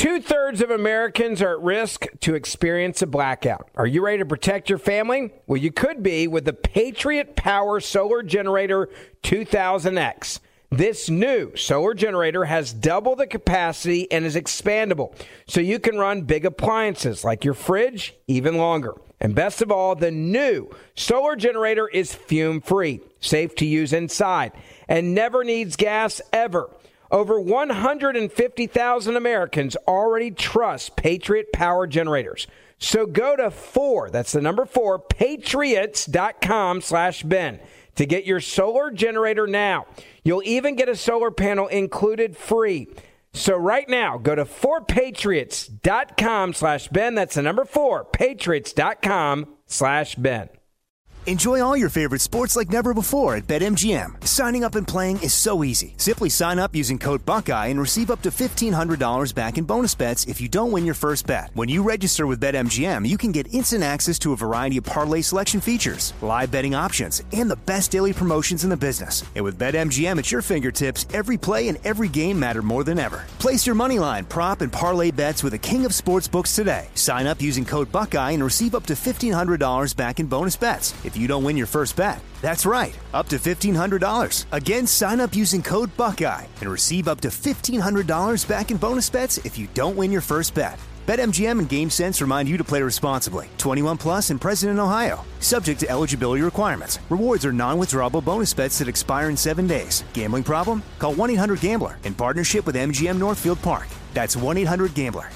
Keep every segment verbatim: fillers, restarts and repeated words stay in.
Two-thirds of Americans are at risk to experience a blackout. Are you ready to protect your family? Well, you could be with the Patriot Power Solar Generator two thousand X. This new solar generator has double the capacity and is expandable, so you can run big appliances like your fridge even longer. And best of all, the new solar generator is fume-free, safe to use inside, and never needs gas ever. Over one hundred fifty thousand Americans already trust Patriot Power Generators. So go to four, that's the number four, patriots.com slash Ben to get your solar generator now. You'll even get a solar panel included free. So right now, go to four patriots.com slash Ben. That's the number four, patriots.com slash Ben. Enjoy all your favorite sports like never before at BetMGM. Signing up and playing is so easy. Simply sign up using code Buckeye and receive up to fifteen hundred dollars back in bonus bets if you don't win your first bet. When you register with BetMGM, you can get instant access to a variety of parlay selection features, live betting options, and the best daily promotions in the business. And with BetMGM at your fingertips, every play and every game matter more than ever. Place your moneyline, prop, and parlay bets with the king of sportsbooks today. Sign up using code Buckeye and receive up to fifteen hundred dollars back in bonus bets if you don't win your first bet. That's right, up to fifteen hundred dollars. Again, sign up using code Buckeye and receive up to fifteen hundred dollars back in bonus bets if you don't win your first bet. BetMGM and GameSense remind you to play responsibly. twenty-one plus and present in Ohio. Subject to eligibility requirements. Rewards are non-withdrawable bonus bets that expire in seven days. Gambling problem? Call one eight hundred gambler in partnership with M G M Northfield Park. That's one eight hundred gambler.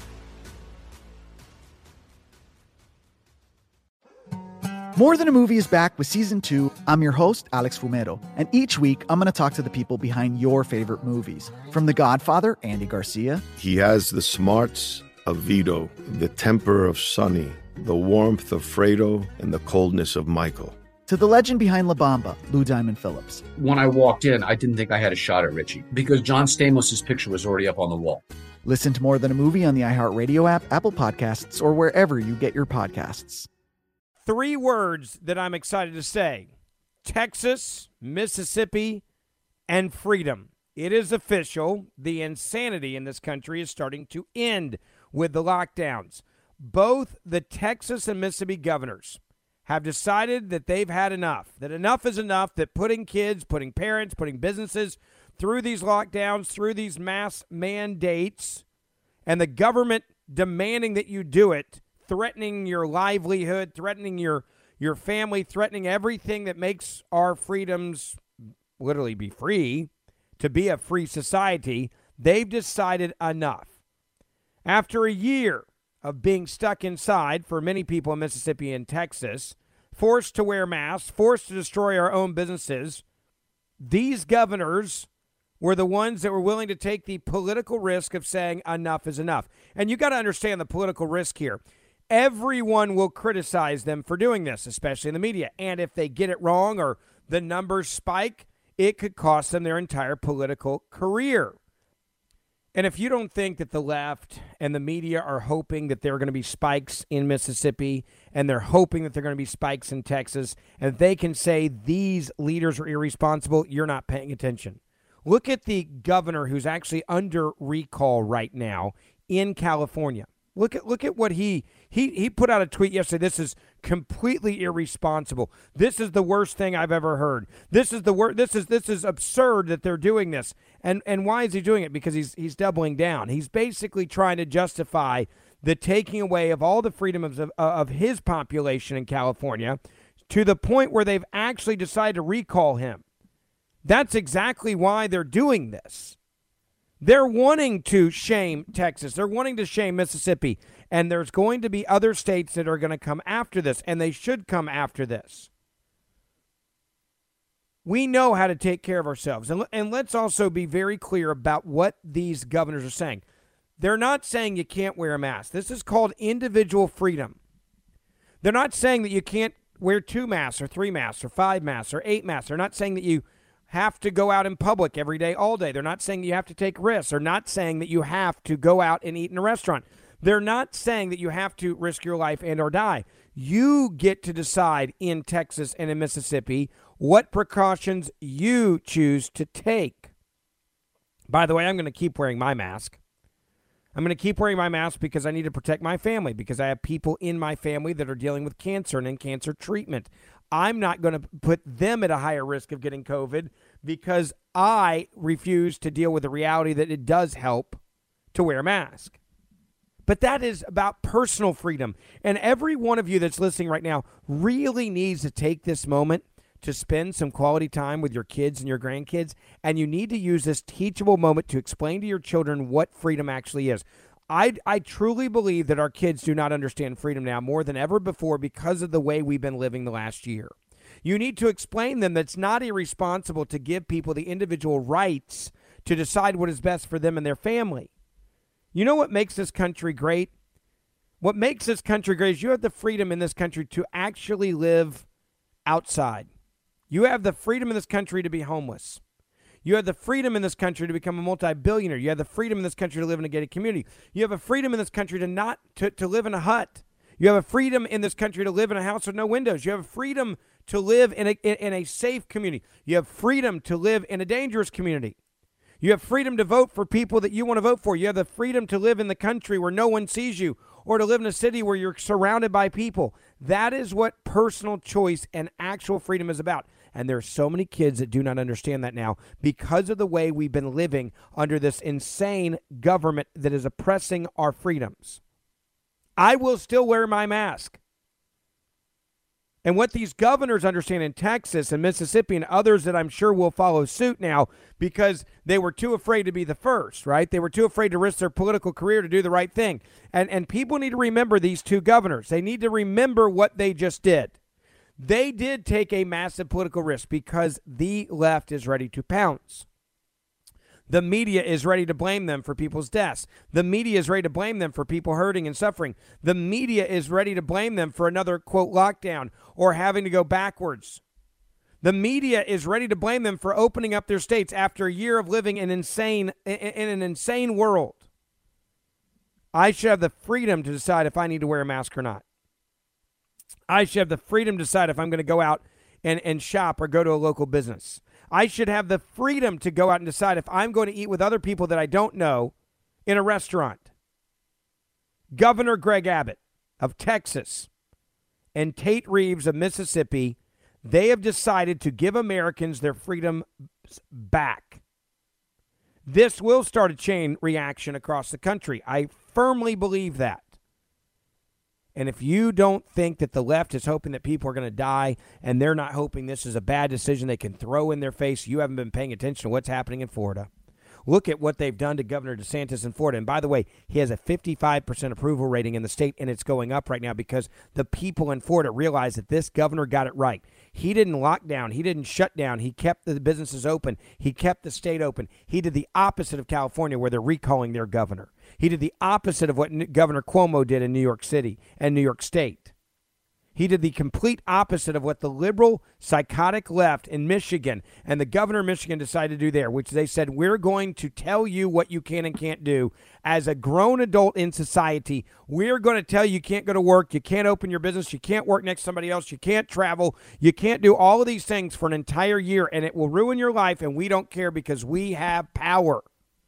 More Than a Movie is back with Season two. I'm your host, Alex Fumero, and each week I'm going to talk to the people behind your favorite movies. From The Godfather, Andy Garcia. He has the smarts of Vito, the temper of Sonny, the warmth of Fredo, and the coldness of Michael. To the legend behind La Bamba, Lou Diamond Phillips. When I walked in, I didn't think I had a shot at Richie because John Stamos' picture was already up on the wall. Listen to More Than a Movie on the iHeartRadio app, Apple Podcasts, or wherever you get your podcasts. Three words that I'm excited to say: Texas, Mississippi, and freedom. It is official. The insanity in this country is starting to end with the lockdowns. Both the Texas and Mississippi governors have decided that they've had enough, that enough is enough, that putting kids, putting parents, putting businesses through these lockdowns, through these mass mandates, and the government demanding that you do it, threatening your livelihood, threatening your your family, threatening everything that makes our freedoms literally be free, to be a free society, they've decided enough. After a year of being stuck inside for many people in Mississippi and Texas, forced to wear masks, forced to destroy our own businesses, these governors were the ones that were willing to take the political risk of saying enough is enough. And you got to understand the political risk here. Everyone will criticize them for doing this, especially in the media. And if they get it wrong or the numbers spike, it could cost them their entire political career. And if you don't think that the left and the media are hoping that there are going to be spikes in Mississippi and they're hoping that there are going to be spikes in Texas, and they can say these leaders are irresponsible, you're not paying attention. Look at the governor who's actually under recall right now in California. Look at look at what he he he put out a tweet yesterday. This is completely irresponsible. This is the worst thing I've ever heard. This is the wor- This is this is absurd that they're doing this. And and why is he doing it? Because he's he's doubling down. He's basically trying to justify the taking away of all the freedom of of his population in California to the point where they've actually decided to recall him. That's exactly why they're doing this. They're wanting to shame Texas. They're wanting to shame Mississippi. And there's going to be other states that are going to come after this, and they should come after this. We know how to take care of ourselves. And, and let's also be very clear about what these governors are saying. They're not saying you can't wear a mask. This is called individual freedom. They're not saying that you can't wear two masks or three masks or five masks or eight masks. They're not saying that you have to go out in public every day, all day. They're not saying you have to take risks. They're not saying that you have to go out and eat in a restaurant. They're not saying that you have to risk your life and or die. You get to decide in Texas and in Mississippi what precautions you choose to take. By the way, I'm going to keep wearing my mask. I'm going to keep wearing my mask because I need to protect my family, because I have people in my family that are dealing with cancer and in cancer treatment. I'm not going to put them at a higher risk of getting COVID because I refuse to deal with the reality that it does help to wear a mask. But that is about personal freedom. And every one of you that's listening right now really needs to take this moment to spend some quality time with your kids and your grandkids. And you need to use this teachable moment to explain to your children what freedom actually is. I, I truly believe that our kids do not understand freedom now more than ever before because of the way we've been living the last year. You need to explain them that it's not irresponsible to give people the individual rights to decide what is best for them and their family. You know what makes this country great? What makes this country great is you have the freedom in this country to actually live outside. You have the freedom in this country to be homeless. You have the freedom in this country to become a multi-billionaire. You have the freedom in this country to live in a gated community. You have a freedom in this country to not to, to live in a hut. You have a freedom in this country to live in a house with no windows. You have a freedom to live in a in, in a safe community. You have freedom to live in a dangerous community. You have freedom to vote for people that you want to vote for. You have the freedom to live in the country where no one sees you, or to live in a city where you're surrounded by people. That is what personal choice and actual freedom is about. And there are so many kids that do not understand that now because of the way we've been living under this insane government that is oppressing our freedoms. I will still wear my mask. And what these governors understand in Texas and Mississippi and others that I'm sure will follow suit now because they were too afraid to be the first, right? They were too afraid to risk their political career to do the right thing. And, and people need to remember these two governors. They need to remember what they just did. They did take a massive political risk because the left is ready to pounce. The media is ready to blame them for people's deaths. The media is ready to blame them for people hurting and suffering. The media is ready to blame them for another, quote, lockdown or having to go backwards. The media is ready to blame them for opening up their states after a year of living in insane in, in an insane world. I should have the freedom to decide if I need to wear a mask or not. I should have the freedom to decide if I'm going to go out and, and shop or go to a local business. I should have the freedom to go out and decide if I'm going to eat with other people that I don't know in a restaurant. Governor Greg Abbott of Texas and Tate Reeves of Mississippi, they have decided to give Americans their freedom back. This will start a chain reaction across the country. I firmly believe that. And if you don't think that the left is hoping that people are going to die and they're not hoping this is a bad decision they can throw in their face, you haven't been paying attention to what's happening in Florida. Look at what they've done to Governor DeSantis in Florida. And by the way, he has a fifty-five percent approval rating in the state, and it's going up right now because the people in Florida realize that this governor got it right. He didn't lock down. He didn't shut down. He kept the businesses open. He kept the state open. He did the opposite of California, where they're recalling their governor. He did the opposite of what Governor Cuomo did in New York City and New York State. He did the complete opposite of what the liberal, psychotic left in Michigan and the governor of Michigan decided to do there, which they said, we're going to tell you what you can and can't do. As a grown adult in society, we're going to tell you you can't go to work, you can't open your business, you can't work next to somebody else, you can't travel, you can't do all of these things for an entire year, and it will ruin your life, and we don't care because we have power.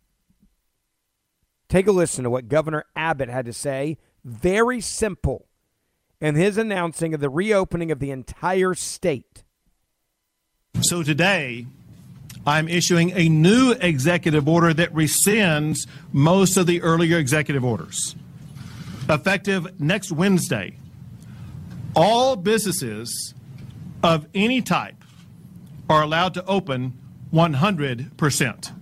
Take a listen to what Governor Abbott had to say. Very simple. And his announcing of the reopening of the entire state. So today, I'm issuing a new executive order that rescinds most of the earlier executive orders. Effective next Wednesday, all businesses of any type are allowed to open one hundred percent.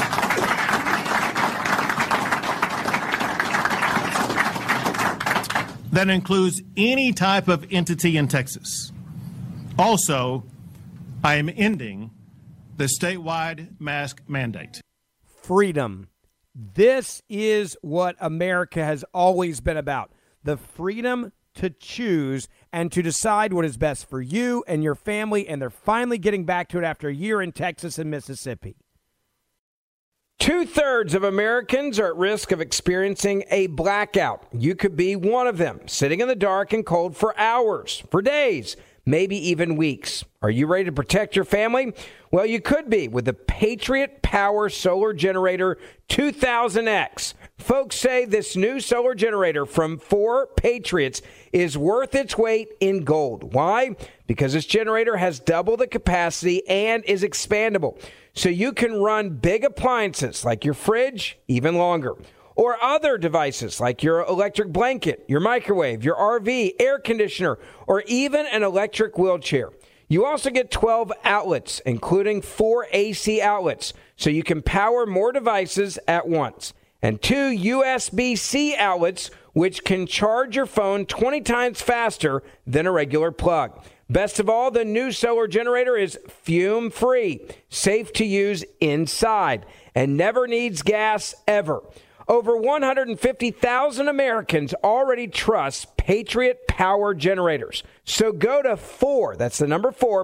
That includes any type of entity in Texas. Also, I am ending the statewide mask mandate. Freedom. This is what America has always been about. The freedom to choose and to decide what is best for you and your family, and they're finally getting back to it after a year in Texas and Mississippi. Two-thirds of Americans are at risk of experiencing a blackout. You could be one of them, sitting in the dark and cold for hours, for days, maybe even weeks. Are you ready to protect your family? Well, you could be with the Patriot Power Solar Generator two thousand X. Folks say this new solar generator from four Patriots is worth its weight in gold. Why? Because this generator has double the capacity and is expandable. So you can run big appliances like your fridge even longer. Or other devices like your electric blanket, your microwave, your R V, air conditioner, or even an electric wheelchair. You also get twelve outlets, including four A C outlets, so you can power more devices at once. And two U S B C outlets, which can charge your phone twenty times faster than a regular plug. Best of all, the new solar generator is fume-free, safe to use inside, and never needs gas ever. Over one hundred fifty thousand Americans already trust Patriot Power Generators. So go to four, that's the number four,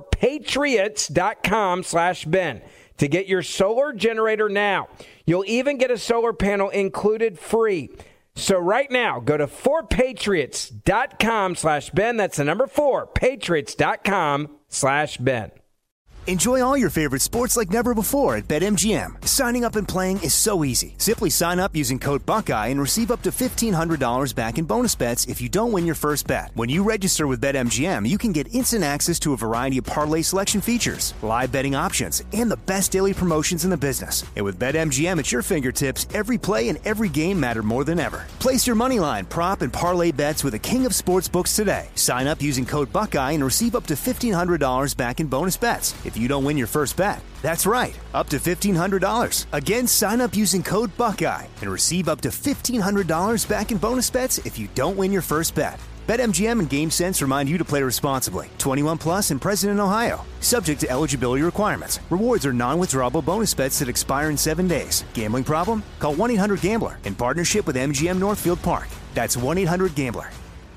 patriots.com slash Ben to get your solar generator now. You'll even get a solar panel included free. So right now, go to four patriots.com slash Ben. That's the number four, patriots.com slash Ben. Enjoy all your favorite sports like never before at BetMGM. Signing up and playing is so easy. Simply sign up using code Buckeye and receive up to fifteen hundred dollars back in bonus bets if you don't win your first bet. When you register with BetMGM, you can get instant access to a variety of parlay selection features, live betting options, and the best daily promotions in the business. And with BetMGM at your fingertips, every play and every game matter more than ever. Place your moneyline, prop, and parlay bets with the king of sportsbooks today. Sign up using code Buckeye and receive up to fifteen hundred dollars back in bonus bets if you don't win your first bet. That's right, up to fifteen hundred dollars. Again, sign up using code Buckeye and receive up to fifteen hundred dollars back in bonus bets if you don't win your first bet. BetMGM and GameSense remind you to play responsibly. twenty-one plus and present in Ohio. Subject to eligibility requirements. Rewards are non-withdrawable bonus bets that expire in seven days. Gambling problem? Call one eight hundred gambler in partnership with M G M Northfield Park. That's one eight hundred gambler.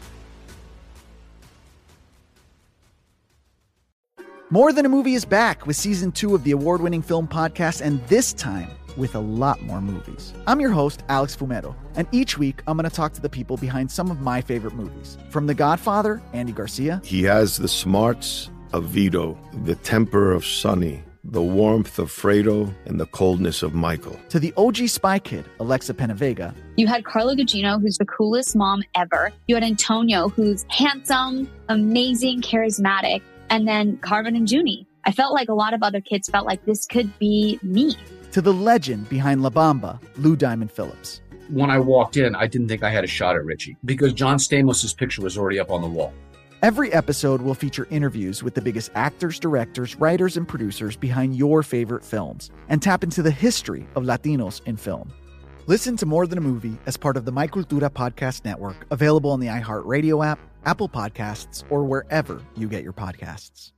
More Than a Movie is back with season two of the award-winning film podcast, and this time with a lot more movies. I'm your host, Alex Fumero, and each week I'm going to talk to the people behind some of my favorite movies. From The Godfather, Andy Garcia. He has the smarts of Vito, the temper of Sonny, the warmth of Fredo, and the coldness of Michael. To the O G Spy Kid, Alexa Penavega. You had Carla Gugino, who's the coolest mom ever. You had Antonio, who's handsome, amazing, charismatic. And then Carmen and Junie. I felt like a lot of other kids felt like this could be me. To the legend behind La Bamba, Lou Diamond Phillips. When I walked in, I didn't think I had a shot at Richie because John Stamos' picture was already up on the wall. Every episode will feature interviews with the biggest actors, directors, writers, and producers behind your favorite films and tap into the history of Latinos in film. Listen to More Than a Movie as part of the My Cultura Podcast Network, available on the iHeartRadio app, Apple Podcasts, or wherever you get your podcasts.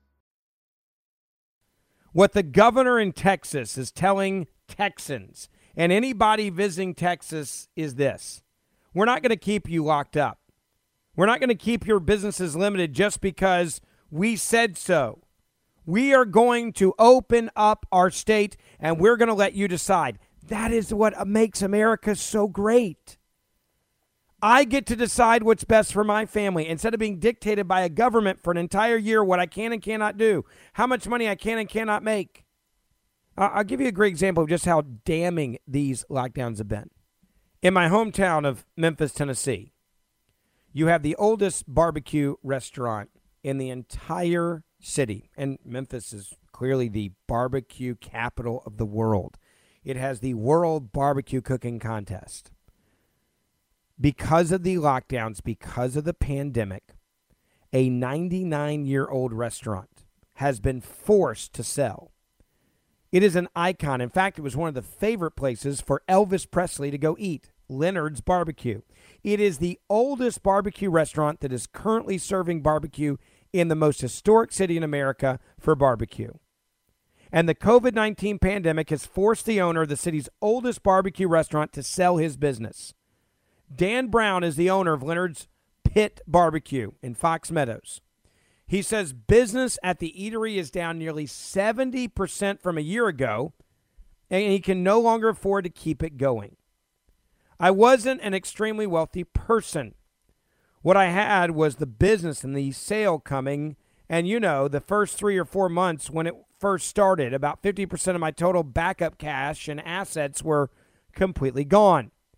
What the governor in Texas is telling Texans and anybody visiting Texas is this: we're not going to keep you locked up. We're not going to keep your businesses limited just because we said so. We are going to open up our state, and we're going to let you decide. That is what makes America so great. I get to decide what's best for my family instead of being dictated by a government for an entire year what I can and cannot do, how much money I can and cannot make. Uh, I'll give you a great example of just how damning these lockdowns have been. In my hometown of Memphis, Tennessee, you have the oldest barbecue restaurant in the entire city. And Memphis is clearly the barbecue capital of the world. It has the World Barbecue Cooking Contest. Because of the lockdowns, because of the pandemic, a ninety-nine-year-old restaurant has been forced to sell. It is an icon. In fact, it was one of the favorite places for Elvis Presley to go eat, Leonard's Barbecue. It is the oldest barbecue restaurant that is currently serving barbecue in the most historic city in America for barbecue. And the covid nineteen pandemic has forced the owner of the city's oldest barbecue restaurant to sell his business. Dan Brown is the owner of Leonard's Pit Barbecue in Fox Meadows. He says business at the eatery is down nearly seventy percent from a year ago, and he can no longer afford to keep it going. I wasn't an extremely wealthy person. What I had was the business and the sale coming, and you know, the first three or four months when it first started, about fifty percent of my total backup cash and assets were completely gone.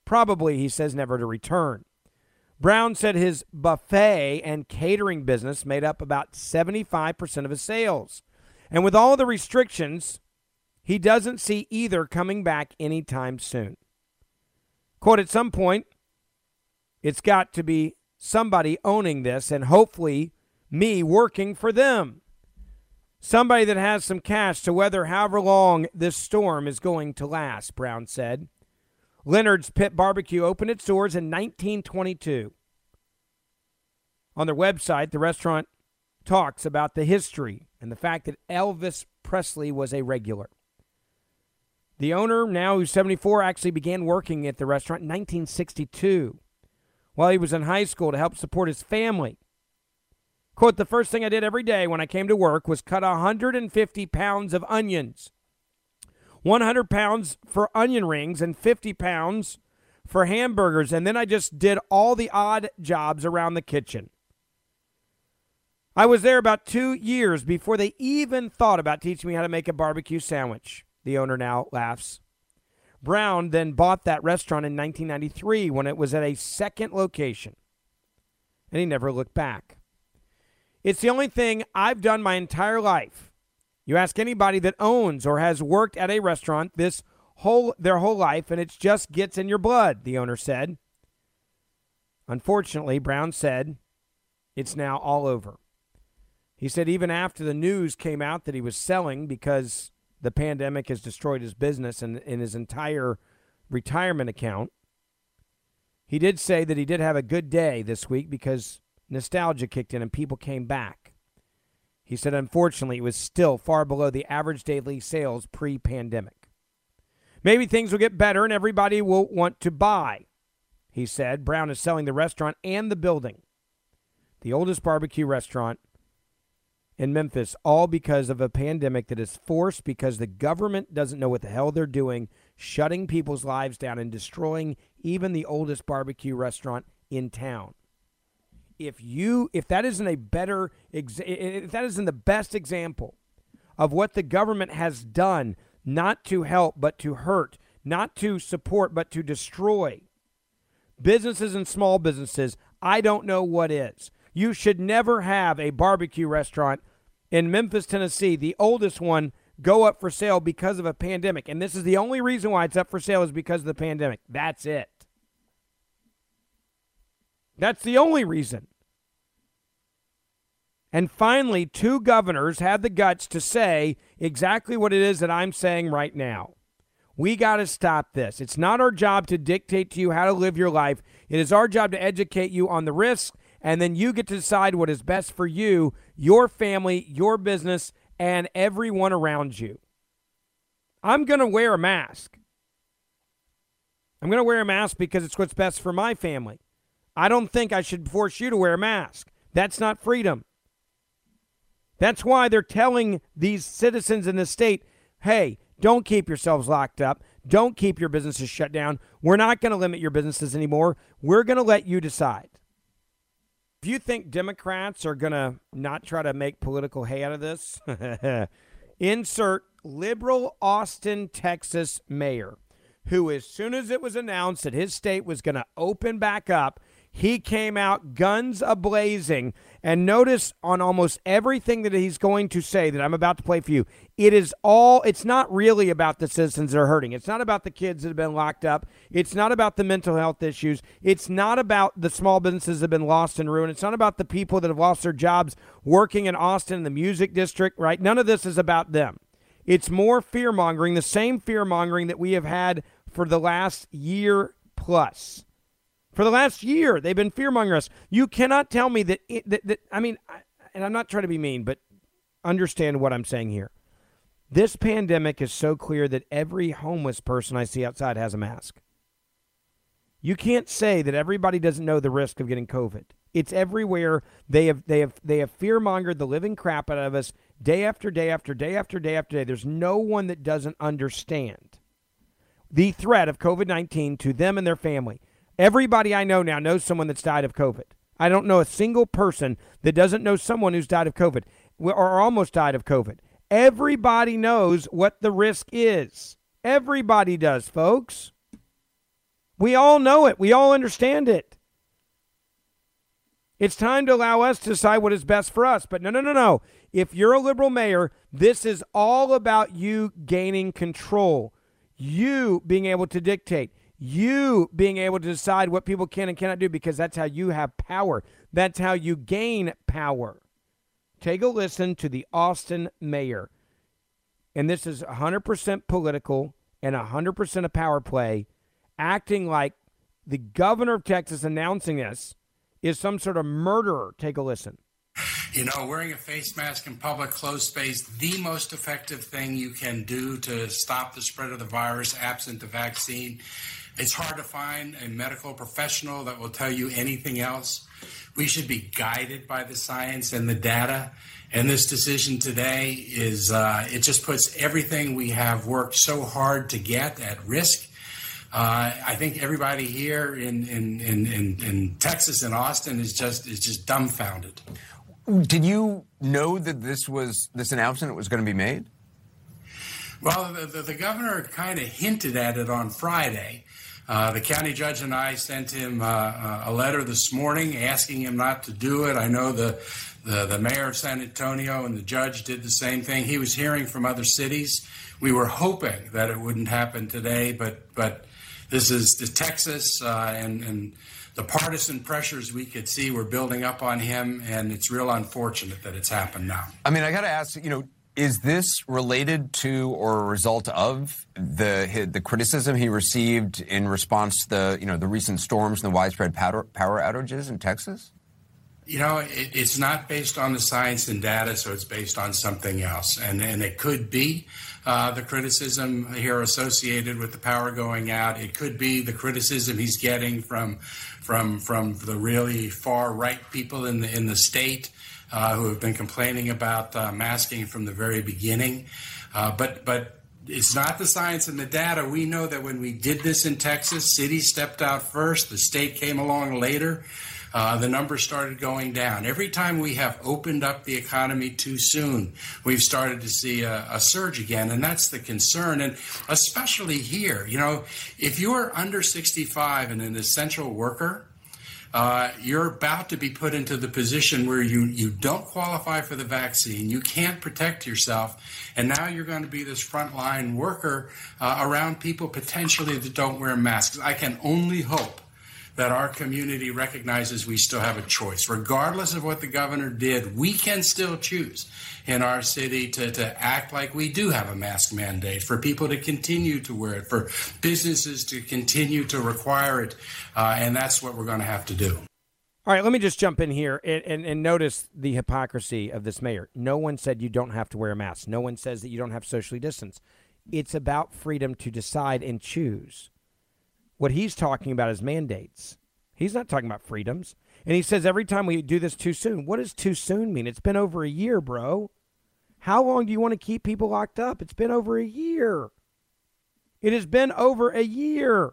probably, he says, never to return. Brown said his buffet and catering business made up about seventy-five percent of his sales. And with all the restrictions, he doesn't see either coming back anytime soon. Quote, at some point, it's got to be somebody owning this and hopefully me working for them. Somebody that has some cash to weather however long this storm is going to last, Brown said. Leonard's Pit Barbecue opened its doors in nineteen twenty-two. On their website, the restaurant talks about the history and the fact that Elvis Presley was a regular. The owner, now who's seventy-four, actually began working at the restaurant in nineteen sixty-two while he was in high school to help support his family. Quote, the first thing I did every day when I came to work was cut one hundred fifty pounds of onions, one hundred pounds for onion rings, and fifty pounds for hamburgers. And then I just did all the odd jobs around the kitchen. I was there about two years before they even thought about teaching me how to make a barbecue sandwich. The owner now laughs. Brown then bought that restaurant in nineteen ninety-three when it was at a second location, and he never looked back. It's the only thing I've done my entire life. You ask anybody that owns or has worked at a restaurant this whole their whole life, and it just gets in your blood, the owner said. Unfortunately, Brown said, it's now all over. He said even after the news came out that he was selling because the pandemic has destroyed his business and, and his entire retirement account, he did say that he did have a good day this week because nostalgia kicked in and people came back. He said, unfortunately, it was still far below the average daily sales pre-pandemic. Maybe things will get better and everybody will want to buy, he said. Brown is selling the restaurant and the building, the oldest barbecue restaurant in Memphis, all because of a pandemic that is forced because the government doesn't know what the hell they're doing, shutting people's lives down and destroying even the oldest barbecue restaurant in town. If you, if that isn't a better, if that isn't the best example of what the government has done, not to help but to hurt, not to support but to destroy businesses and small businesses, I don't know what is. You should never have a barbecue restaurant in Memphis, Tennessee, the oldest one, go up for sale because of a pandemic. And this is the only reason why it's up for sale is because of the pandemic. That's it. That's the only reason. And finally, two governors had the guts to say exactly what it is that I'm saying right now. We got to stop this. It's not our job to dictate to you how to live your life. It is our job to educate you on the risks, and then you get to decide what is best for you, your family, your business, and everyone around you. I'm going to wear a mask. I'm going to wear a mask because it's what's best for my family. I don't think I should force you to wear a mask. That's not freedom. That's why they're telling these citizens in the state, hey, don't keep yourselves locked up. Don't keep your businesses shut down. We're not going to limit your businesses anymore. We're going to let you decide. If you think Democrats are going to not try to make political hay out of this, insert liberal Austin, Texas mayor, who as soon as it was announced that his state was going to open back up, he came out guns a-blazing. And notice on almost everything that he's going to say that I'm about to play for you, it is all, it's not really about the citizens that are hurting. It's not about the kids that have been locked up. It's not about the mental health issues. It's not about the small businesses that have been lost and ruined. It's not about the people that have lost their jobs working in Austin in the music district, right? None of this is about them. It's more fear-mongering, the same fear-mongering that we have had for the last year plus. For the last year, they've been fear-mongering us. You cannot tell me that, it, that, that, I mean, I, and I'm not trying to be mean, but understand what I'm saying here. This pandemic is so clear that every homeless person I see outside has a mask. You can't say that everybody doesn't know the risk of getting COVID. It's everywhere. They have, they have, they have fear-mongered the living crap out of us day after day after day after day after day. There's no one that doesn't understand the threat of COVID nineteen to them and their family. Everybody I know now knows someone that's died of COVID. I don't know a single person that doesn't know someone who's died of COVID or almost died of COVID. Everybody knows what the risk is. Everybody does, folks. We all know it. We all understand it. It's time to allow us to decide what is best for us. But no, no, no, no. If you're a liberal mayor, this is all about you gaining control, you being able to dictate, you being able to decide what people can and cannot do, because that's how you have power. That's how you gain power. Take a listen to the Austin mayor. And this is one hundred percent political and one hundred percent a power play, acting like the governor of Texas announcing this is some sort of murderer. Take a listen. You know, wearing a face mask in public, closed space, the most effective thing you can do to stop the spread of the virus absent the vaccine. It's hard to find a medical professional that will tell you anything else. We should be guided by the science and the data. And this decision today is, uh, it just puts everything we have worked so hard to get at risk. Uh, I think everybody here in, in, in, in, in Texas and Austin is just is just dumbfounded. Did you know that this was this announcement was going to be made? Well, the, the, the governor kind of hinted at it on Friday. Uh, the county judge and I sent him uh, a letter this morning asking him not to do it. I know the, the, the mayor of San Antonio and the judge did the same thing. He was hearing from other cities. We were hoping that it wouldn't happen today, but but this is the Texas uh, and, and the partisan pressures we could see were building up on him, and it's real unfortunate that it's happened now. I mean, I got to ask, you know, is this related to or a result of the the criticism he received in response to the, you know, the recent storms and the widespread power, power outages in Texas? You know, it, it's not based on the science and data, so it's based on something else. And, and it could be uh, the criticism here associated with the power going out. It could be the criticism he's getting from from from the really far right people in the in the state uh, who have been complaining about uh, masking from the very beginning. Uh, but but it's not the science and the data. We know that when we did this in Texas, cities stepped out first. The state came along later. Uh, the numbers started going down. Every time we have opened up the economy too soon, we've started to see a, a surge again, and that's the concern. And especially here, you know, if you're under sixty-five and an essential worker, uh, you're about to be put into the position where you, you don't qualify for the vaccine, you can't protect yourself, and now you're going to be this frontline worker uh, around people potentially that don't wear masks. I can only hope that our community recognizes we still have a choice. Regardless of what the governor did, we can still choose in our city to, to act like we do have a mask mandate, for people to continue to wear it, for businesses to continue to require it, uh, and that's what we're going to have to do. All right, let me just jump in here and, and, and notice the hypocrisy of this mayor. No one said you don't have to wear a mask. No one says that you don't have to socially distance. It's about freedom to decide and choose. What he's talking about is mandates. He's not talking about freedoms. And he says every time we do this too soon. What does too soon mean? It's been over a year, bro. How long do you want to keep people locked up? It's been over a year. It has been over a year.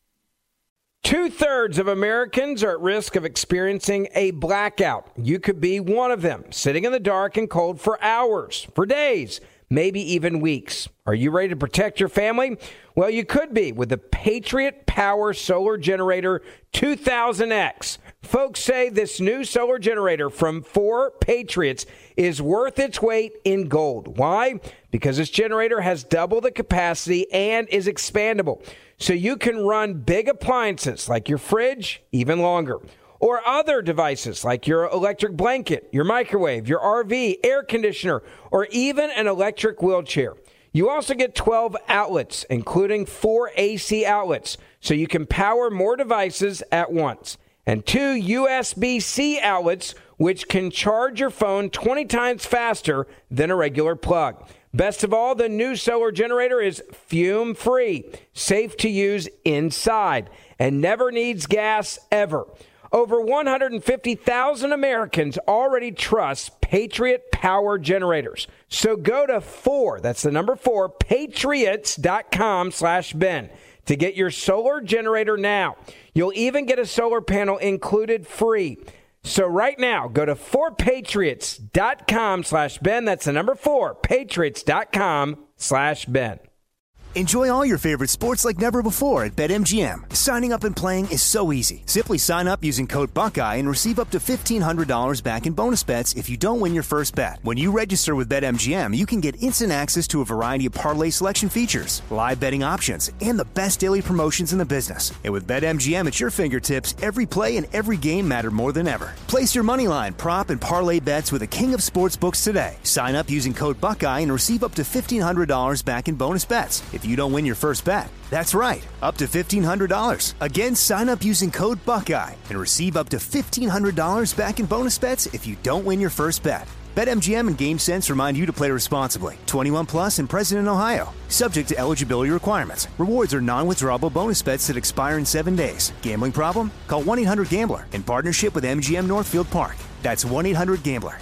Two-thirds of Americans are at risk of experiencing a blackout. You could be one of them, sitting in the dark and cold for hours, for days, maybe even weeks. Are you ready to protect your family? Well, you could be with the Patriot Power Solar Generator two thousand X. Folks say this new solar generator from four Patriots is worth its weight in gold. Why? Because this generator has double the capacity and is expandable. So you can run big appliances like your fridge even longer. Or other devices like your electric blanket, your microwave, your R V, air conditioner, or even an electric wheelchair. You also get twelve outlets, including four A C outlets, so you can power more devices at once. And two U S B C outlets, which can charge your phone twenty times faster than a regular plug. Best of all, the new solar generator is fume-free, safe to use inside, and never needs gas ever. Over one hundred fifty thousand Americans already trust Patriot Power Generators. So go to four, that's the number four, patriots.com slash Ben to get your solar generator now. You'll even get a solar panel included free. So right now, go to four patriots.com slash Ben. That's the number four, patriots.com slash Ben. Enjoy all your favorite sports like never before at BetMGM. Signing up and playing is so easy. Simply sign up using code Buckeye and receive up to fifteen hundred dollars back in bonus bets if you don't win your first bet. When you register with BetMGM, you can get instant access to a variety of parlay selection features, live betting options, and the best daily promotions in the business. And with BetMGM at your fingertips, every play and every game matter more than ever. Place your moneyline, prop, and parlay bets with the king of sportsbooks today. Sign up using code Buckeye and receive up to fifteen hundred dollars back in bonus bets if you don't win your first bet. That's right, up to fifteen hundred dollars. Again, sign up using code Buckeye and receive up to fifteen hundred dollars back in bonus bets if you don't win your first bet. BetMGM and GameSense remind you to play responsibly. twenty-one plus and present in Ohio. Subject to eligibility requirements. Rewards are non-withdrawable bonus bets that expire in seven days. Gambling problem? Call one eight hundred gambler in partnership with M G M Northfield Park. That's one eight hundred gambler.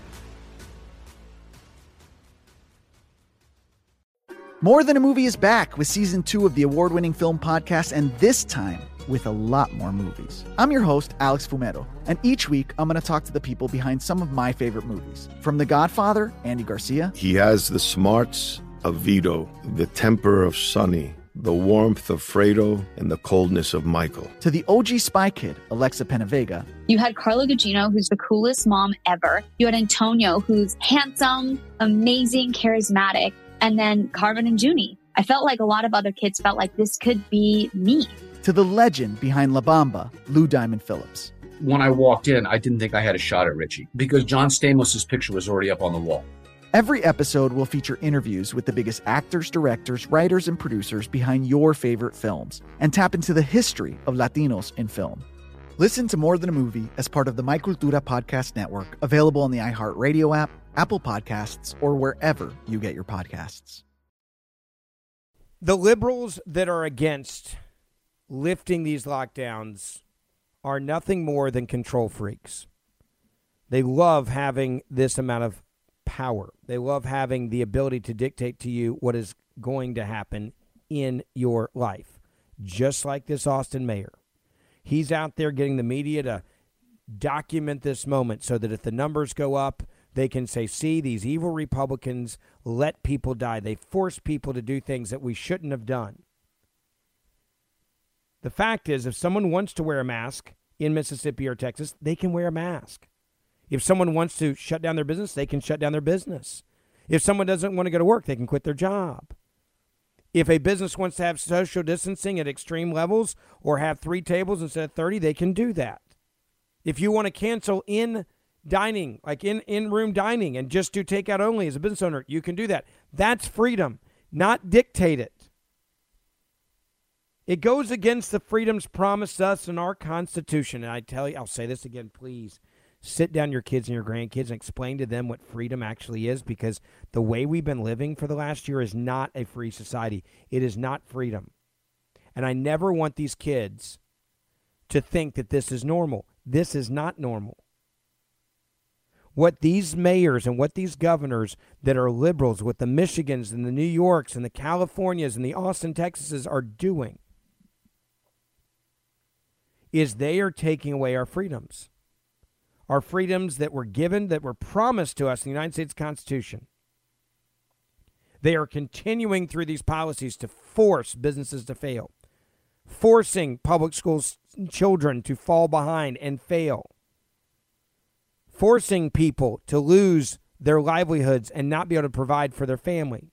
More Than a Movie is back with season two of the award-winning film podcast, and this time with a lot more movies. I'm your host, Alex Fumero, and each week I'm going to talk to the people behind some of my favorite movies. From The Godfather, Andy Garcia. He has the smarts of Vito, the temper of Sonny, the warmth of Fredo, and the coldness of Michael. To the O G Spy Kid, Alexa Penavega. You had Carla Gugino, who's the coolest mom ever. You had Antonio, who's handsome, amazing, charismatic. And then Carmen and Junie. I felt like a lot of other kids felt like this could be me. To the legend behind La Bamba, Lou Diamond Phillips. When I walked in, I didn't think I had a shot at Richie because John Stamos' picture was already up on the wall. Every episode will feature interviews with the biggest actors, directors, writers, and producers behind your favorite films and tap into the history of Latinos in film. Listen to More Than a Movie as part of the My Cultura Podcast Network, available on the iHeartRadio app, Apple Podcasts, or wherever you get your podcasts. The liberals that are against lifting these lockdowns are nothing more than control freaks. They love having this amount of power. They love having the ability to dictate to you what is going to happen in your life, just like this Austin mayor. He's out there getting the media to document this moment so that if the numbers go up, they can say, see, these evil Republicans let people die. They force people to do things that we shouldn't have done. The fact is, if someone wants to wear a mask in Mississippi or Texas, they can wear a mask. If someone wants to shut down their business, they can shut down their business. If someone doesn't want to go to work, they can quit their job. If a business wants to have social distancing at extreme levels or have three tables instead of thirty, they can do that. If you want to cancel in dining, like in in-room dining, and just do takeout only as a business owner, you can do that. That's freedom, not dictate it. It goes against the freedoms promised us in our Constitution. And I tell you, I'll say this again, please. Sit down your kids and your grandkids and explain to them what freedom actually is, because the way we've been living for the last year is not a free society. It is not freedom. And I never want these kids to think that this is normal. This is not normal. What these mayors and what these governors that are liberals, what the Michigans and the New Yorks and the Californias and the Austin, Texases are doing is they are taking away our freedoms. Our freedoms that were given, that were promised to us in the United States Constitution. They are continuing through these policies to force businesses to fail, forcing public schools children to fall behind and fail, forcing people to lose their livelihoods and not be able to provide for their family.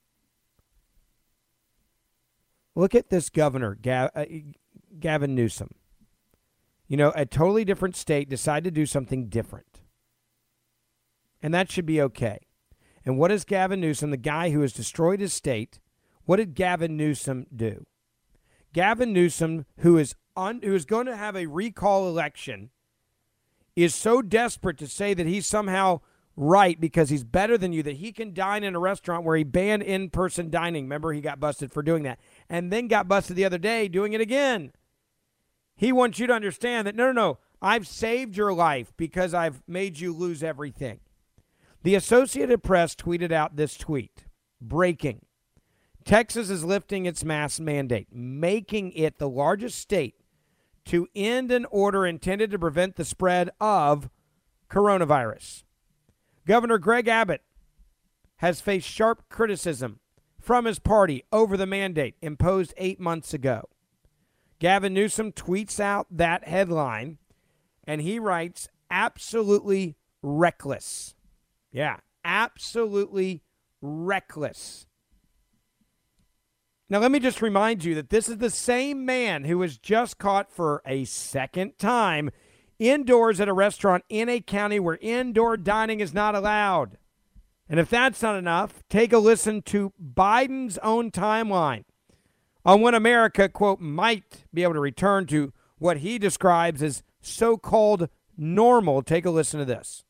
Look at this governor, Gav- uh, Gavin Newsom. You know, a totally different state decided to do something different. And that should be okay. And what does Gavin Newsom, the guy who has destroyed his state, what did Gavin Newsom do? Gavin Newsom, who is un, who is going to have a recall election, is so desperate to say that he's somehow right because he's better than you, that he can dine in a restaurant where he banned in-person dining. Remember, he got busted for doing that. And then got busted the other day doing it again. He wants you to understand that, no, no, no, I've saved your life because I've made you lose everything. The Associated Press tweeted out this tweet. Breaking. Texas is lifting its mask mandate, making it the largest state to end an order intended to prevent the spread of coronavirus. Governor Greg Abbott has faced sharp criticism from his party over the mandate imposed eight months ago. Gavin Newsom tweets out that headline, and he writes, absolutely reckless. Yeah, absolutely reckless. Now, let me just remind you that this is the same man who was just caught for a second time indoors at a restaurant in a county where indoor dining is not allowed. And if that's not enough, take a listen to Biden's own timeline on when America, quote, might be able to return to what he describes as so-called normal. Take a listen to this.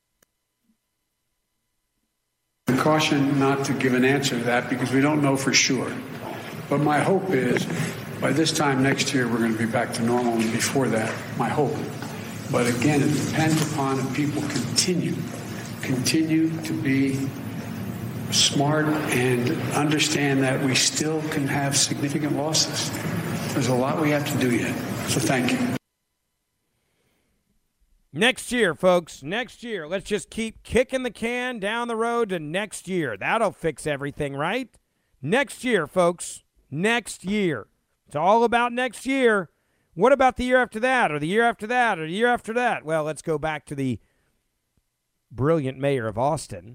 I caution not to give an answer to that because we don't know for sure. But my hope is by this time next year, we're going to be back to normal, and before that, my hope. But again, it depends upon if people continue, continue to be smart and understand that we still can have significant losses. There's a lot we have to do yet. So thank you. Next year, folks, next year. Let's just keep kicking the can down the road to next year. That'll fix everything, right? Next year, folks. Next year. It's all about next year. What about the year after that, or the year after that, or the year after that? Well, let's go back to the brilliant mayor of Austin,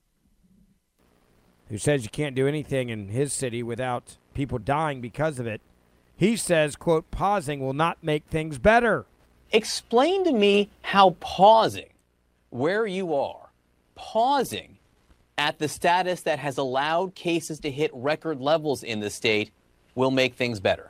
who says you can't do anything in his city without people dying because of it. He says, quote, pausing will not make things better. Explain to me how pausing, where you are, pausing at the status that has allowed cases to hit record levels in the state will make things better.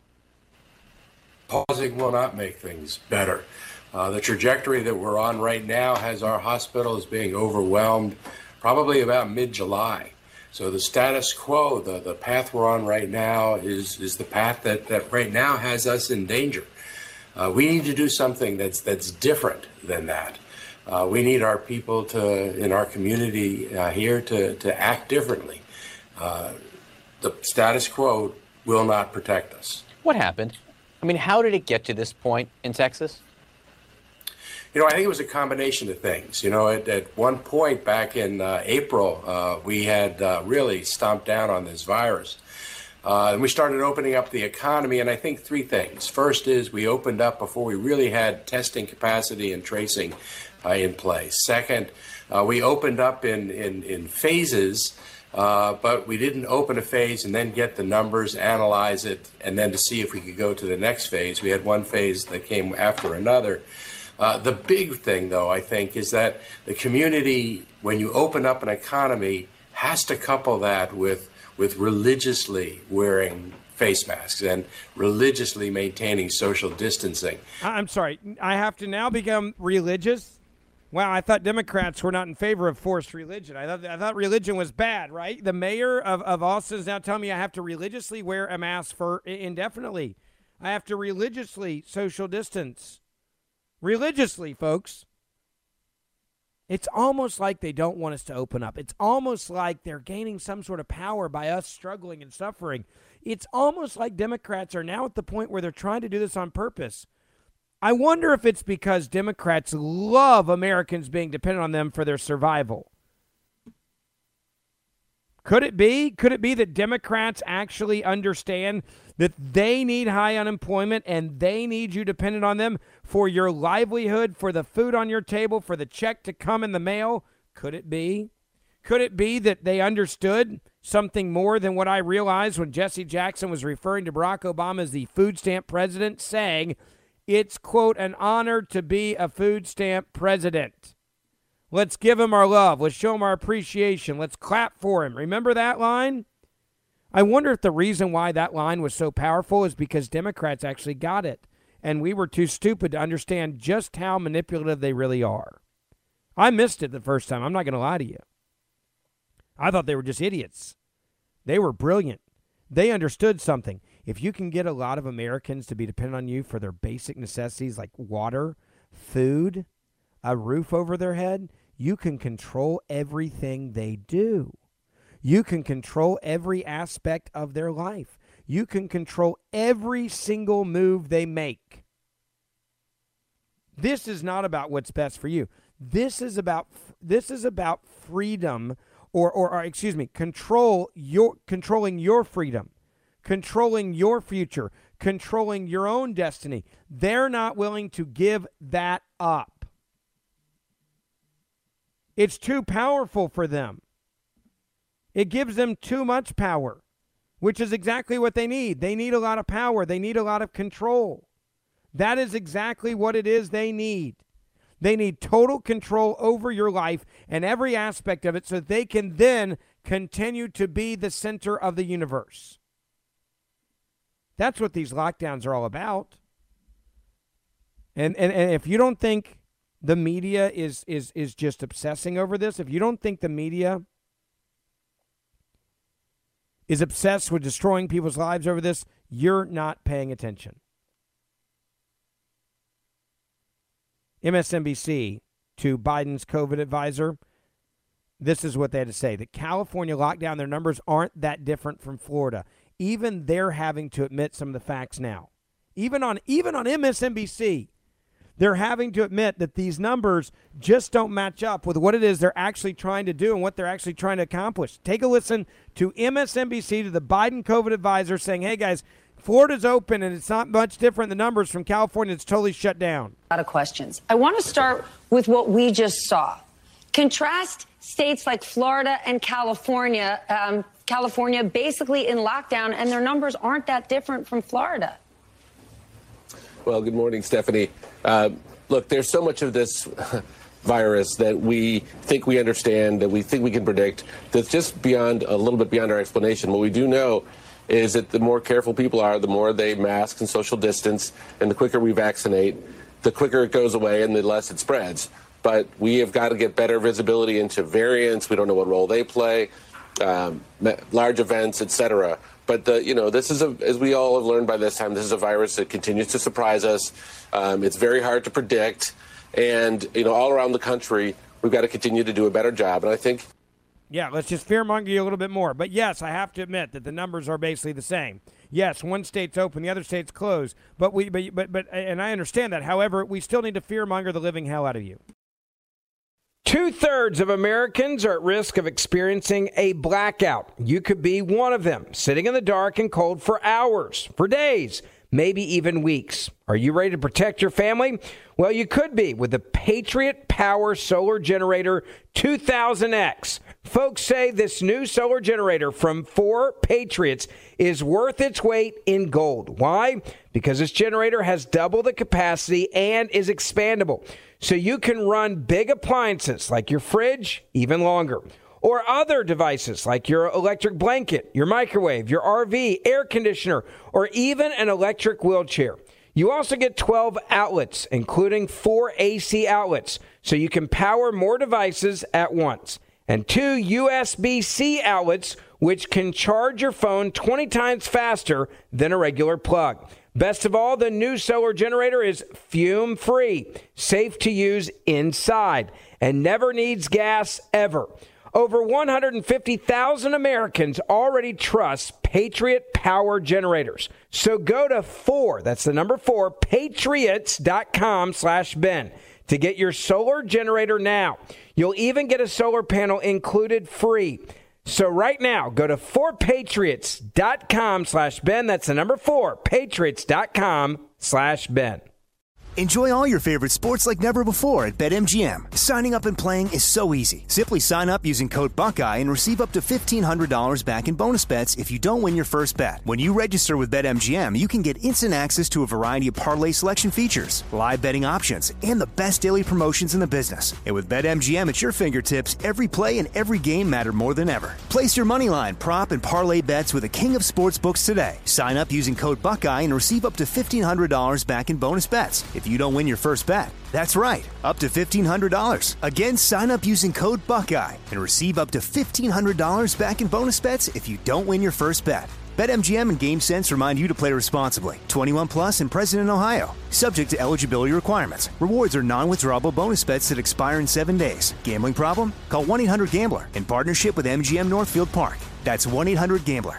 Pausing will not make things better. Uh, the trajectory that we're on right now has our hospitals being overwhelmed probably about mid-July. So the status quo, the, the path we're on right now is, is the path that, that right now has us in danger. Uh, we need to do something that's that's different than that. Uh, we need our people to, in our community uh, here, to, to act differently. Uh, the status quo will not protect us. What happened? I mean, how did it get to this point in Texas? You know, I think it was a combination of things. You know, at, at one point back in uh, April, uh, we had uh, really stomped down on this virus. Uh, and we started opening up the economy, and I think three things. First is we opened up before we really had testing capacity and tracing uh, in place. Second, uh, we opened up in, in, in phases, uh, but we didn't open a phase and then get the numbers, analyze it, and then to see if we could go to the next phase. We had one phase that came after another. Uh, the big thing, though, I think, is that the community, when you open up an economy, has to couple that with with religiously wearing face masks and religiously maintaining social distancing. I'm sorry, I have to now become religious? Wow, I thought Democrats were not in favor of forced religion. I thought I thought religion was bad, right? The mayor of, of Austin is now telling me I have to religiously wear a mask for indefinitely. I have to religiously social distance. Religiously, folks. It's almost like they don't want us to open up. It's almost like they're gaining some sort of power by us struggling and suffering. It's almost like Democrats are now at the point where they're trying to do this on purpose. I wonder if it's because Democrats love Americans being dependent on them for their survival. Could it be? Could it be that Democrats actually understand that they need high unemployment and they need you dependent on them for your livelihood, for the food on your table, for the check to come in the mail? Could it be? Could it be that they understood something more than what I realized when Jesse Jackson was referring to Barack Obama as the food stamp president, saying it's, quote, an honor to be a food stamp president. Let's give him our love. Let's show him our appreciation. Let's clap for him. Remember that line? I wonder if the reason why that line was so powerful is because Democrats actually got it, and we were too stupid to understand just how manipulative they really are. I missed it the first time. I'm not going to lie to you. I thought they were just idiots. They were brilliant. They understood something. If you can get a lot of Americans to be dependent on you for their basic necessities like water, food, a roof over their head, you can control everything they do. You can control every aspect of their life. You can control every single move they make. This is not about what's best for you. This is about this is about freedom or, or, or excuse me, control your controlling your freedom, controlling your future, controlling your own destiny. They're not willing to give that up. It's too powerful for them. It gives them too much power, which is exactly what they need. They need a lot of power. They need a lot of control. That is exactly what it is they need. They need total control over your life and every aspect of it so that they can then continue to be the center of the universe. That's what these lockdowns are all about. And and, and if you don't think the media is, is, is just obsessing over this, if you don't think the media is obsessed with destroying people's lives over this, you're not paying attention. M S N B C, to Biden's COVID advisor, this is what they had to say. The California lockdown, their numbers aren't that different from Florida. Even they're having to admit some of the facts now. Even on even on M S N B C, they're having to admit that these numbers just don't match up with what it is they're actually trying to do and what they're actually trying to accomplish. Take a listen to M S N B C, to the Biden COVID advisor, saying, hey, guys, Florida's open, and it's not much different. The numbers from California, it's totally shut down. A lot of questions. I want to start with what we just saw. Contrast states like Florida and California, um, California basically in lockdown, and their numbers aren't that different from Florida. Well, good morning, Stephanie. Uh, look, there's so much of this virus that we think we understand, that we think we can predict, that's just beyond, a little bit beyond our explanation. What we do know is that the more careful people are, the more they mask and social distance, and the quicker we vaccinate, the quicker it goes away and the less it spreads. But we have got to get better visibility into variants. We don't know what role they play, um, large events, et cetera. But, the, you know, this is, a, as we all have learned by this time, this is a virus that continues to surprise us. Um, it's very hard to predict. And, you know, all around the country, we've got to continue to do a better job. And I think... Yeah, let's just fearmonger you a little bit more. But, yes, I have to admit that the numbers are basically the same. Yes, one state's open, the other state's closed. But, we, but, but, but, and I understand that. However, we still need to fearmonger the living hell out of you. Two-thirds of Americans are at risk of experiencing a blackout. You could be one of them, sitting in the dark and cold for hours, for days, maybe even weeks. Are you ready to protect your family? Well, you could be with the Patriot Power Solar Generator two thousand X. Folks say this new solar generator from four Patriots is worth its weight in gold. Why? Because this generator has double the capacity and is expandable. So you can run big appliances like your fridge even longer, or other devices like your electric blanket, your microwave, your R V, air conditioner, or even an electric wheelchair. You also get twelve outlets, including four A C outlets, so you can power more devices at once, and two U S B C outlets, which can charge your phone twenty times faster than a regular plug. Best of all, the new solar generator is fume-free, safe to use inside, and never needs gas ever. Over one hundred fifty thousand Americans already trust Patriot Power Generators. So go to four, that's the number four, patriots.com slash Ben to get your solar generator now. You'll even get a solar panel included free. So right now, go to four patriots.com slash Ben. That's the number four, patriots.com slash Ben. Enjoy all your favorite sports like never before at BetMGM. Signing up and playing is so easy. Simply sign up using code Buckeye and receive up to fifteen hundred dollars back in bonus bets if you don't win your first bet. When you register with BetMGM, you can get instant access to a variety of parlay selection features, live betting options, and the best daily promotions in the business. And with BetMGM at your fingertips, every play and every game matter more than ever. Place your moneyline, prop, and parlay bets with the king of sportsbooks today. Sign up using code Buckeye and receive up to fifteen hundred dollars back in bonus bets if you don't win your first bet. That's right, up to fifteen hundred dollars. Again, sign up using code Buckeye and receive up to fifteen hundred dollars back in bonus bets if you don't win your first bet. BetMGM and GameSense remind you to play responsibly. twenty-one plus and present in Ohio. Subject to eligibility requirements. Rewards are non-withdrawable bonus bets that expire in seven days. Gambling problem? Call one eight hundred gambler in partnership with M G M Northfield Park. That's one eight hundred gambler.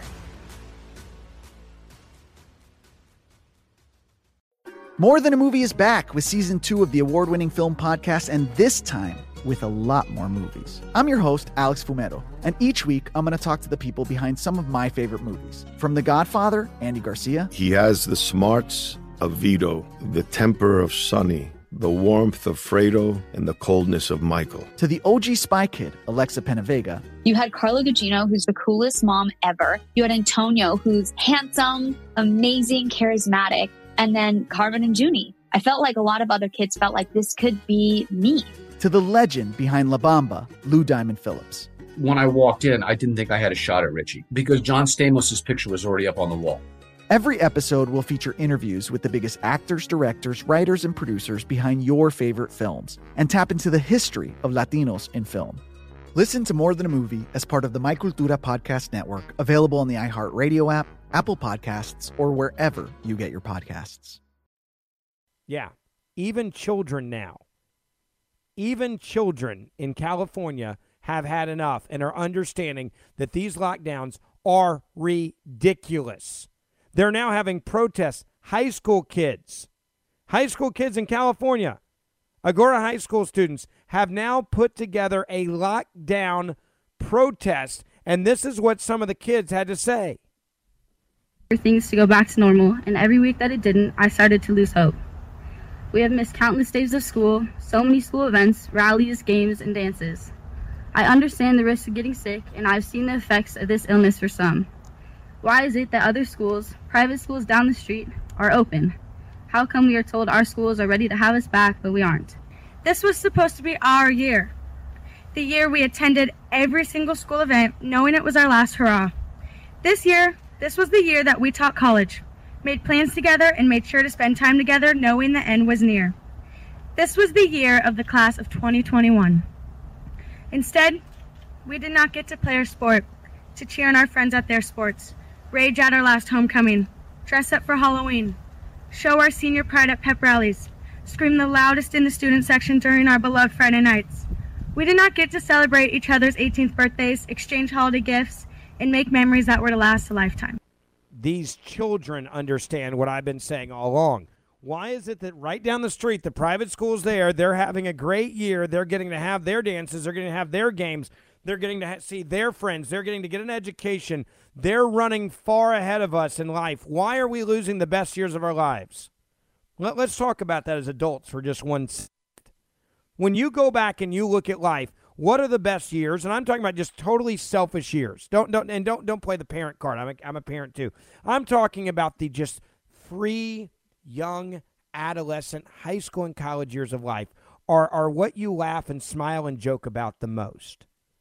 More Than a Movie is back with season two of the award-winning film podcast, and this time with a lot more movies. I'm your host, Alex Fumero, and each week I'm going to talk to the people behind some of my favorite movies. From The Godfather, Andy Garcia. He has the smarts of Vito, the temper of Sonny, the warmth of Fredo, and the coldness of Michael. To the O G Spy Kid, Alexa Penavega. You had Carla Gugino, who's the coolest mom ever. You had Antonio, who's handsome, amazing, charismatic. And then Carmen and Junie. I felt like a lot of other kids felt like this could be me. To the legend behind La Bamba, Lou Diamond Phillips. When I walked in, I didn't think I had a shot at Richie because John Stamos' picture was already up on the wall. Every episode will feature interviews with the biggest actors, directors, writers, and producers behind your favorite films and tap into the history of Latinos in film. Listen to More Than a Movie as part of the My Cultura Podcast Network, available on the iHeartRadio app, Apple Podcasts, or wherever you get your podcasts. Yeah, even children now, even children in California have had enough and are understanding that these lockdowns are ridiculous. They're now having protests. High school kids, high school kids in California, Agora High School students have now put together a lockdown protest, and this is what some of the kids had to say. For things to go back to normal, and every week that it didn't, I started to lose hope. We have missed countless days of school, so many school events, rallies, games, and dances. I understand the risk of getting sick, and I've seen the effects of this illness for some. Why is it that other schools, private schools down the street, are open? How come we are told our schools are ready to have us back, but we aren't? This was supposed to be our year. The year we attended every single school event, knowing it was our last hurrah. This year, this was the year that we taught college, made plans together, and made sure to spend time together knowing the end was near. This was the year of the class of twenty twenty-one. Instead, we did not get to play our sport, to cheer on our friends at their sports, rage at our last homecoming, dress up for Halloween, show our senior pride at pep rallies, scream the loudest in the student section during our beloved Friday nights. We did not get to celebrate each other's eighteenth birthdays, exchange holiday gifts, and make memories that were to last a lifetime. These children understand what I've been saying all along. Why is it that right down the street, the private schools there, they're having a great year, they're getting to have their dances, they're getting to have their games, they're getting to ha- see their friends, they're getting to get an education, they're running far ahead of us in life. Why are we losing the best years of our lives? Let, let's talk about that as adults for just one second. When you go back and you look at life, what are the best years? And I'm talking about just totally selfish years. Don't don't and don't don't play the parent card. I'm a, I'm a parent too. I'm talking about the just free, young, adolescent, high school and college years of life are are what you laugh and smile and joke about the most.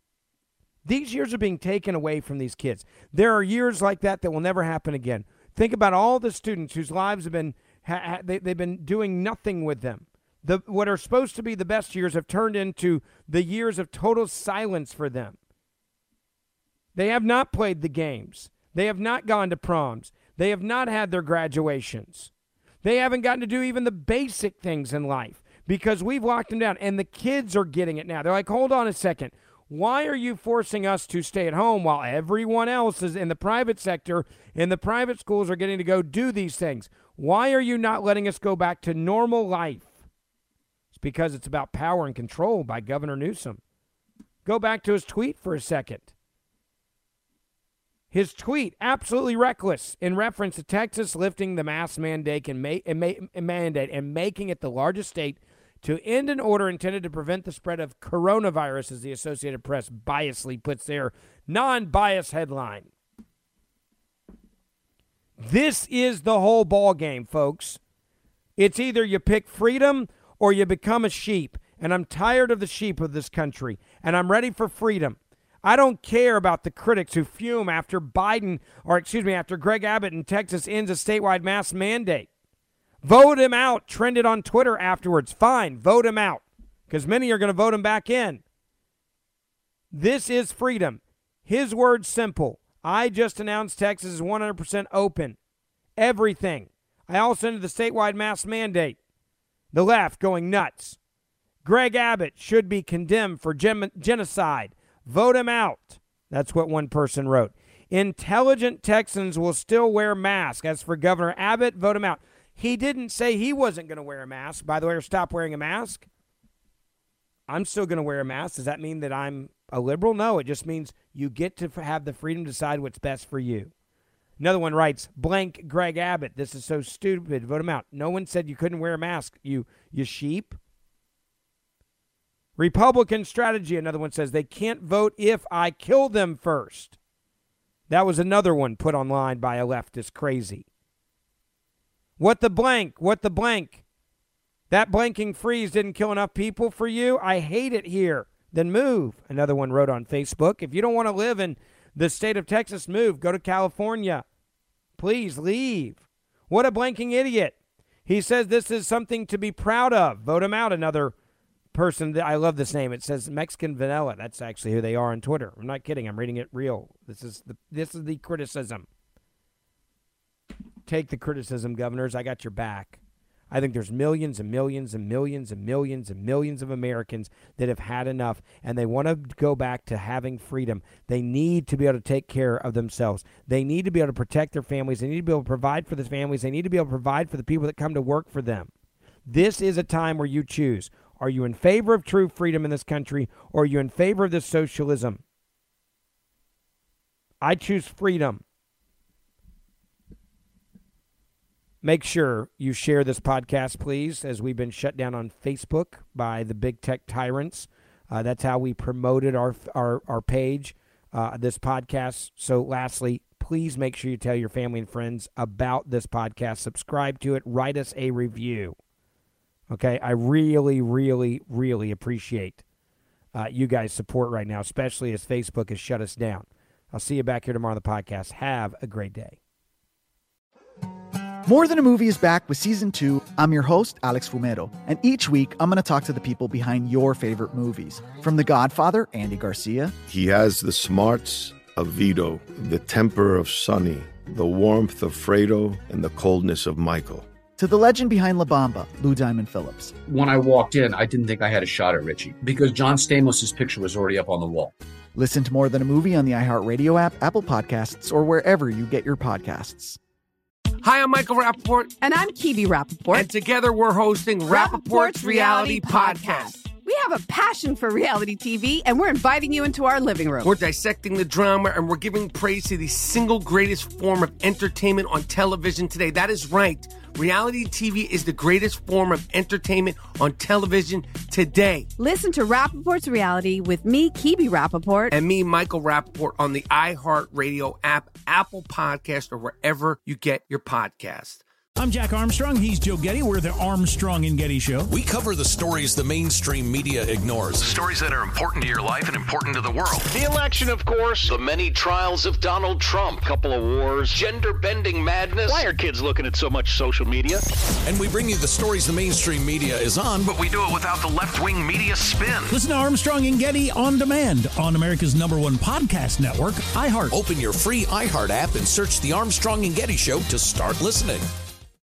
These years are being taken away from these kids. There are years like that that will never happen again. Think about all the students whose lives have been ha, ha, they, they've been doing nothing with them. The, what are supposed to be the best years have turned into the years of total silence for them. They have not played the games. They have not gone to proms. They have not had their graduations. They haven't gotten to do even the basic things in life because we've locked them down, and the kids are getting it now. They're like, hold on a second. Why are you forcing us to stay at home while everyone else is in the private sector and the private schools are getting to go do these things? Why are you not letting us go back to normal life? It's because it's about power and control by Governor Newsom. Go back to his tweet for a second. His tweet, absolutely reckless, in reference to Texas lifting the mask mandate and, ma- and, ma- and mandate and making it the largest state to end an order intended to prevent the spread of coronavirus, as the Associated Press biasly puts their non-biased headline. This is the whole ball game, folks. It's either you pick freedom or you become a sheep, and I'm tired of the sheep of this country, and I'm ready for freedom. I don't care about the critics who fume after Biden, or excuse me, after Greg Abbott in Texas ends a statewide mask mandate. Vote him out. Trend it on Twitter afterwards. Fine, vote him out, because many are going to vote him back in. This is freedom. His word's simple. I just announced Texas is one hundred percent open. Everything. I also ended the statewide mask mandate. The left going nuts. Greg Abbott should be condemned for gen- genocide. Vote him out. That's what one person wrote. Intelligent Texans will still wear masks. As for Governor Abbott, vote him out. He didn't say he wasn't going to wear a mask, by the way, or stop wearing a mask. I'm still going to wear a mask. Does that mean that I'm a liberal? No, it just means you get to have the freedom to decide what's best for you. Another one writes, blank Greg Abbott. This is so stupid. Vote him out. No one said you couldn't wear a mask, you you sheep. Republican strategy, another one says, they can't vote if I kill them first. That was another one put online by a leftist crazy. What the blank? What the blank? That blanking freeze didn't kill enough people for you? I hate it here. Then move. Another one wrote on Facebook, if you don't want to live in the state of Texas, move. Go to California. Please leave. What a blanking idiot. He says this is something to be proud of. Vote him out. Another person. That, I love this name. It says Mexican Vanilla. That's actually who they are on Twitter. I'm not kidding. I'm reading it real. This is the this is the criticism. Take the criticism, governors. I got your back. I think there's millions and millions and millions and millions and millions of Americans that have had enough, and they want to go back to having freedom. They need to be able to take care of themselves. They need to be able to protect their families. They need to be able to provide for their families. They need to be able to provide for the people that come to work for them. This is a time where you choose. Are you in favor of true freedom in this country, or are you in favor of this socialism? I choose freedom. Make sure you share this podcast, please, as we've been shut down on Facebook by the big tech tyrants. Uh, that's how we promoted our our, our page, uh, this podcast. So lastly, please make sure you tell your family and friends about this podcast. Subscribe to it. Write us a review. Okay, I really, really, really appreciate uh, you guys' support right now, especially as Facebook has shut us down. I'll see you back here tomorrow on the podcast. Have a great day. More Than a Movie is back with season two. I'm your host, Alex Fumero, and each week I'm going to talk to the people behind your favorite movies. From The Godfather, Andy Garcia. He has the smarts of Vito, the temper of Sonny, the warmth of Fredo, and the coldness of Michael. To the legend behind La Bamba, Lou Diamond Phillips. When I walked in, I didn't think I had a shot at Richie because John Stamos' picture was already up on the wall. Listen to More Than a Movie on the iHeartRadio app, Apple Podcasts, or wherever you get your podcasts. Hi, I'm Michael Rappaport. And I'm Kibi Rappaport. And together we're hosting Rappaport's Reality Podcast. We have a passion for reality T V, and we're inviting you into our living room. We're dissecting the drama, and we're giving praise to the single greatest form of entertainment on television today. That is right. Reality T V is the greatest form of entertainment on television today. Listen to Rappaport's Reality with me, Kibi Rappaport. And me, Michael Rappaport, on the iHeartRadio app, Apple Podcast, or wherever you get your podcast. I'm Jack Armstrong. He's Joe Getty. We're the Armstrong and Getty Show. We cover the stories the mainstream media ignores. Stories that are important to your life and important to the world. The election, of course. The many trials of Donald Trump. Couple of wars. Gender-bending madness. Why are kids looking at so much social media? And we bring you the stories the mainstream media is on, but we do it without the left-wing media spin. Listen to Armstrong and Getty on demand on America's number one podcast network, iHeart. Open your free iHeart app and search the Armstrong and Getty Show to start listening.